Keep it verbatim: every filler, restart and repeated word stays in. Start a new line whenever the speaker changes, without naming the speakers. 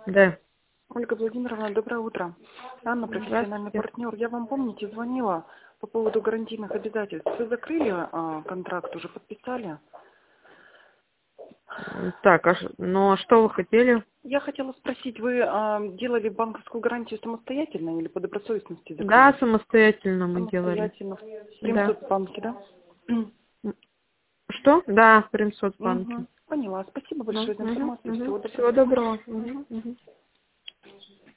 Да.
Ольга Владимировна, доброе утро. Анна, профессиональный партнер. Я вам, помните, звонила по поводу гарантийных обязательств. Вы закрыли а, контракт, уже подписали?
Так, а ш- ну что вы хотели?
Я хотела спросить, вы а, делали банковскую гарантию самостоятельно или по добросовестности закрыли?
Да, самостоятельно мы делали.
Самостоятельно. В
Да.
Примсоцбанке, да?
Что? Да, в Примсоцбанке.
Угу. Поняла. Спасибо
Ну,
большое за
угу,
информацию.
угу.
Всего доброго.
Всего доброго. Угу, угу.